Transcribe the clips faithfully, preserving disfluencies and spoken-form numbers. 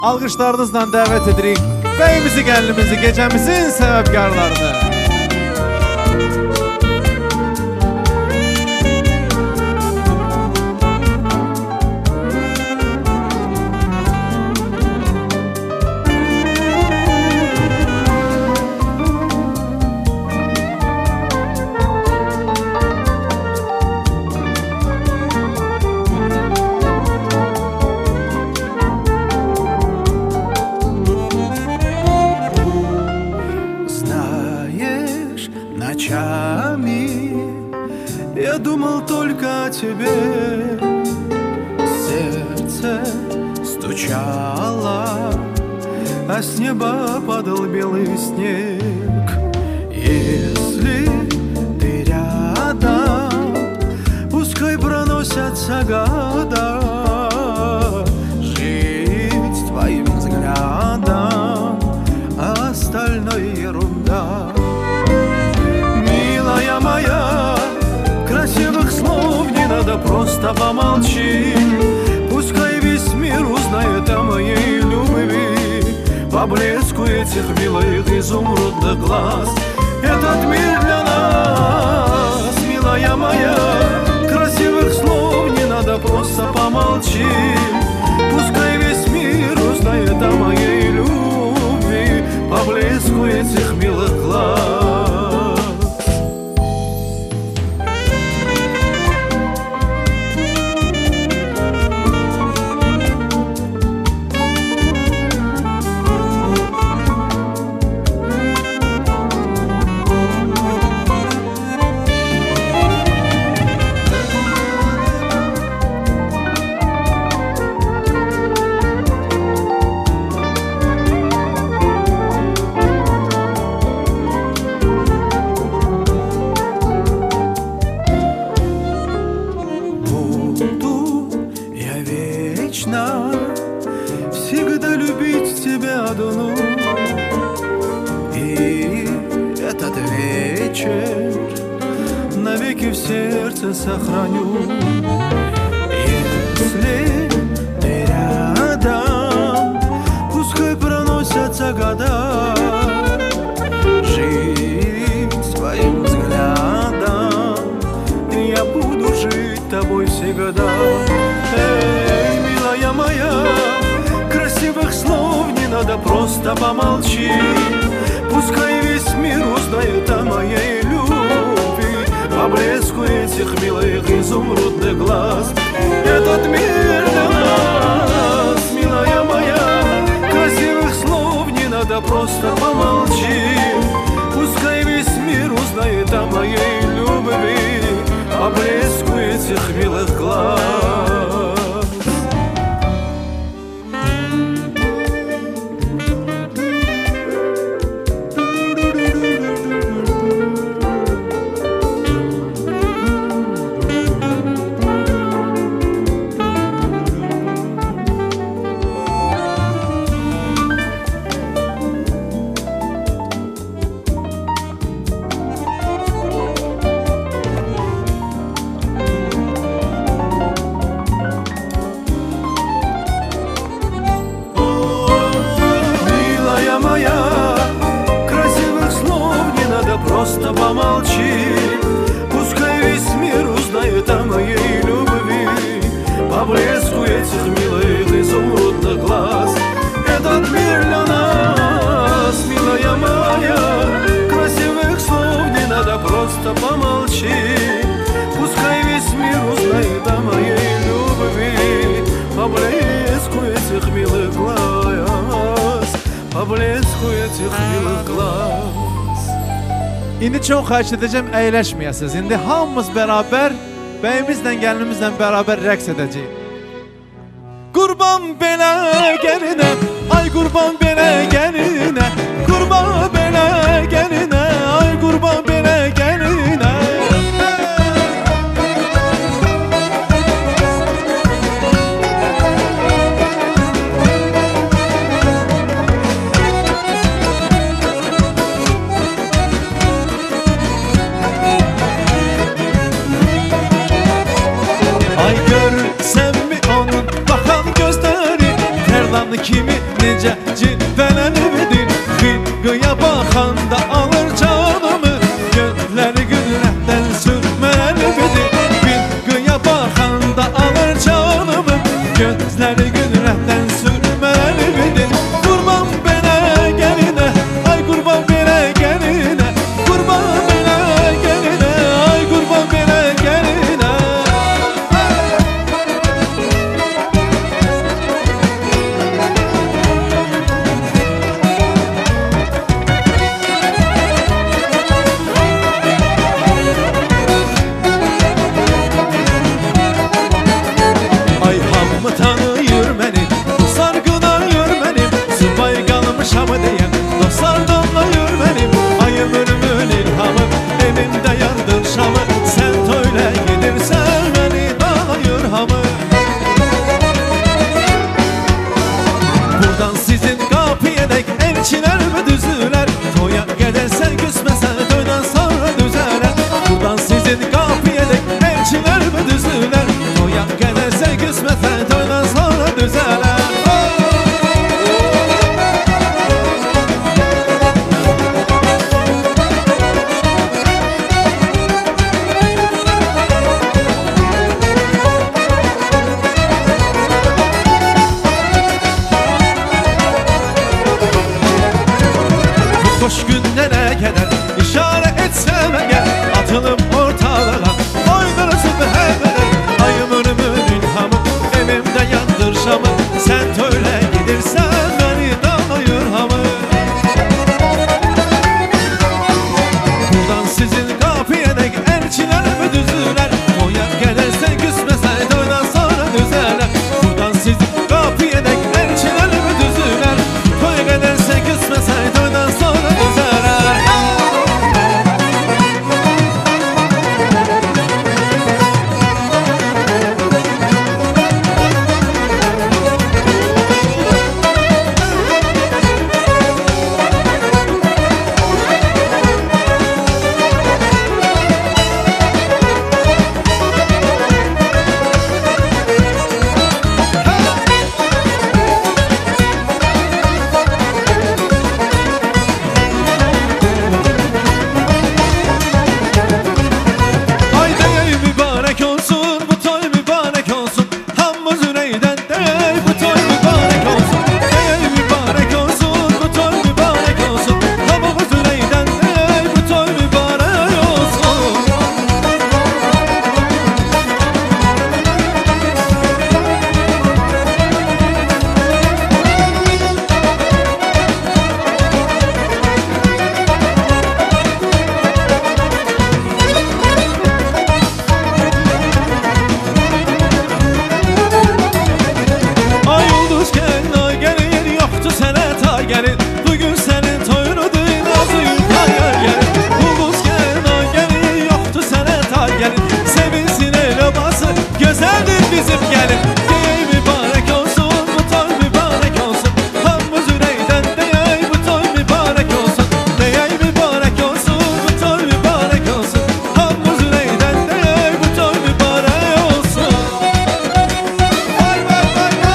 Alqışlarınızla dəvət edirik bəyimizi, gəlinimizi, gecəmizin səbəbkarlarını. Я думал только о тебе, сердце стучало, а с неба падал белый снег. Если ты рядом, пускай проносятся года, жить твоим взглядом, а остальное ерунда. Милая моя, красивых слов не надо, просто помолчи. Пускай весь мир узнает о моей любви, по блеску этих милых изумрудных глаз. Этот мир для нас, милая моя, красивых слов не надо, просто помолчи. Пускай весь мир узнает о моей любви, по блеску этих милых глаз. Всегда любить тебя одну, и этот вечер навеки в сердце сохраню. Если ты рядом, пускай проносятся года, жить твоим взглядом я буду жить тобой всегда. Эй, милая моя, красивых слов не надо, просто помолчи. Пускай весь мир узнает о моей любви, по блеску этих милых изумрудных глаз. Этот мир для нас, милая моя, красивых слов не надо, просто помолчи. Пускай весь мир узнает о моей любви, по блеску этих милых глаз. Просто помолчи, пускай весь мир узнает о моей любви, по блеску этих милых изумрудных глаз. Этот мир для нас, милая моя, красивых слов не надо, просто помолчи. Пускай весь мир узнает о моей любви, по блеску этих милых глаз, по блеску этих милых глаз. İndi çox xahiş edəcəm, əyləşməyəsiniz. İndi hamımız bərabər, bəyimizlə, gəlinimizlə bərabər rəqs edəcəyik. Qurban belə gəlinə, ay qurban belə gəlinə, qurban belə gəlinə, ay qurban belə gəlinə. Kimi necə cilvələnibdir. Qıyqıya baxanda alır canımı, gözləri qüdrətdən sürmələnibdir. Qıyqıya baxanda alır canımı, gözləri qüdrətdən sürmələnibdir. Qurban belə gəlinə, ay qurban belə gəlinə, qurban belə gəlinə, ay qurban belə gəlinə. Ay hamı tanıyır məni, dostlar qınayır mənim, subay qalmışamı deyəm, dostlar danlayır mənim. Ayım ölümün ilhamı, evimdə yandır şamı, sən toyla gedirsən məni danlayır hamı. Buradan sizin qapıya dək elçilər mi düzülər, toya qədər sən küsməsən toydan sonra düzələr. Buradan sizin qapıya dək elçilər mi düzülər, toya qədər sən küsməsən toydan sonra düzələr. Xoş günlərə qədər işarə etsəm əgər, atılım ortalığa oynarısın hər qədər. Ayım ölümün ilhamı, evimdə yandır şamı, sən töylə gedirsən məni danlayır hamı. Buradan sizin qapıya dək elçilər mi düzülər, toya qədər sən küsməsən toydan sonra düzələr. Buradan sizin qapıya dək elçilər mi düzülər, toya qədər sən küsməsən toydan sonra düzələr. Ay deyey mübarək olsun, bu toy mübarək olsun, hamımız ürəkdən deyey bu toy mübarək olsun. Deyey mübarək olsun, bu toy mübarək olsun, hamımız ürəkdən deyey bu toy mübarək olsun. Ay ulduz gəlin, ay gəlin, yoxdur sənə ta gəlin, bugün sənin toyunudur, nazıyım kaya gəlin. Ulduz gəlin, ay gəlin, yoxdur sənə ta gəlin, sevinsin el obası, gözəldir bizim gəlin. Deyey mübarək olsun, bu toy mübarək olsun, hamımız ürəkdən deyey bu toy mübarək olsun. Deyey mübarək olsun, bu toy mübarək olsun, hamımız ürəkdən deyey bu toy mübarək olsun. Vay vay vay vay.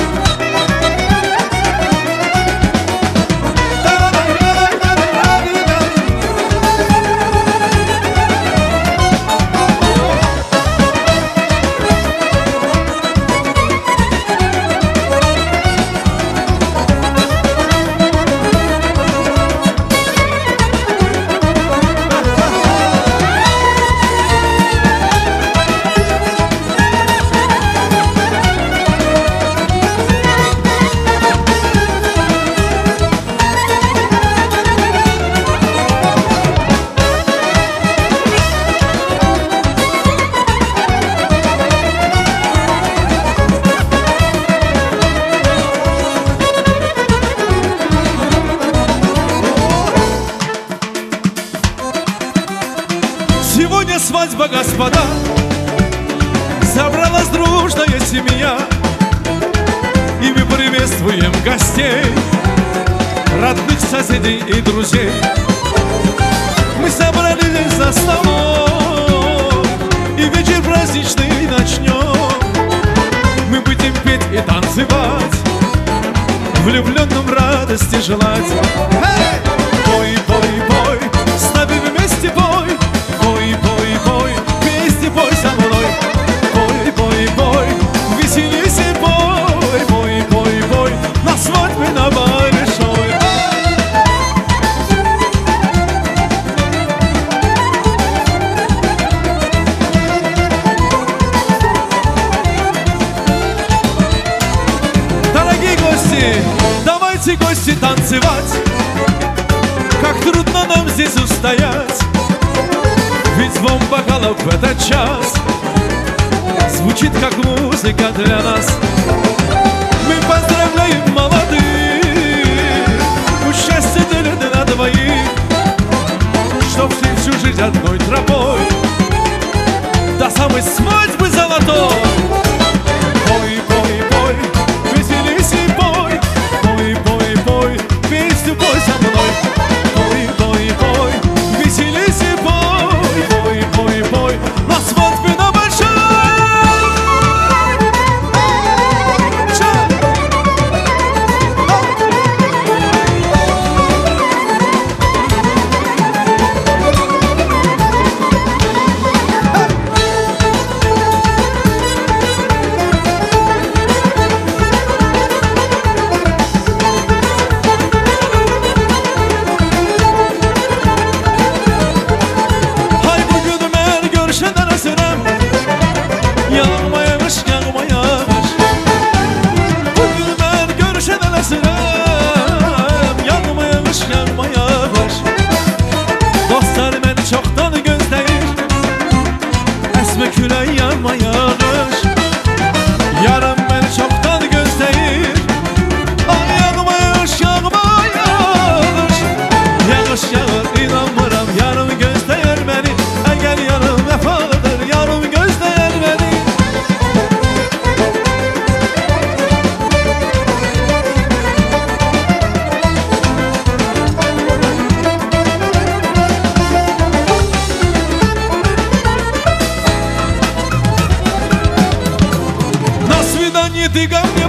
Сегодня свадьба, господа, собралась дружная семья, и мы приветствуем гостей, родных соседей и друзей. Мы собрались за столом, и вечер праздничный начнем. Мы будем петь и танцевать, влюбленным радости желать. Эй! Пой, пой, пой, с нами вместе пой. Пой, пой, пой, вместе пой со мной. Пой, пой, пой, веселись и пой. Пой, пой, пой, на свадьбе на большой. Дорогие гости, давайте, гости, танцевать. Как трудно нам здесь устоять, ведь звон бокалов в этот час звучит как музыка для нас. Мы поздравляем молодых, пусть счастье делит на двоих, чтоб шли всю жизнь одной тропой до самой свадьбы золотой. Пой, пой, пой, веселись и пой. Пой, пой, пой, песню пой со мной. Пой, пой, пой, веселись и пой. Пой, пой, пой, на свадьбе на большой. Yanmaymış, yanmaymış. Bugün ben görüşen eləsirəm. Yanmaymış, yanmaymış. Dostlar məni çoxdan gözləyir. Əsmə külək yanma yağış. Yarım məni çoxdan gözləyir. Ay yanmaymış, yanma yağış. Yağış yağır, inanmıram. Yarım gözləyir məni. Əgər yarım vəfalıdır, yarım gözləyir məni. На свидание ты ко мне